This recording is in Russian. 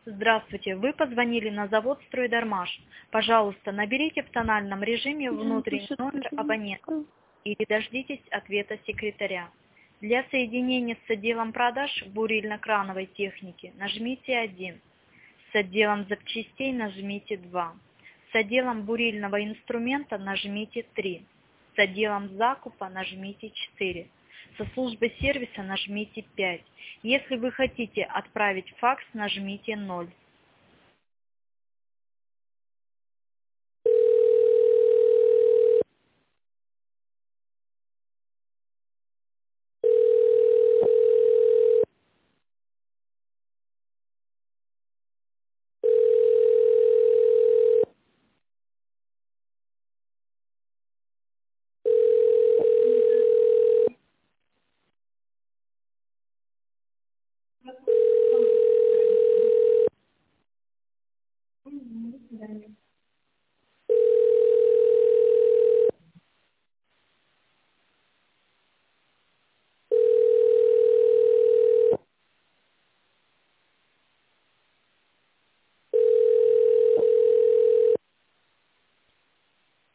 Здравствуйте, вы позвонили на завод «Стройдармаш». Пожалуйста, наберите в тональном режиме внутренний номер абонента или дождитесь ответа секретаря. Для соединения с отделом продаж бурильно-крановой техники нажмите 1, с отделом запчастей нажмите 2, с отделом бурильного инструмента нажмите 3, с отделом закупа нажмите 4. Со службой сервиса нажмите 5. Если вы хотите отправить факс, нажмите 0.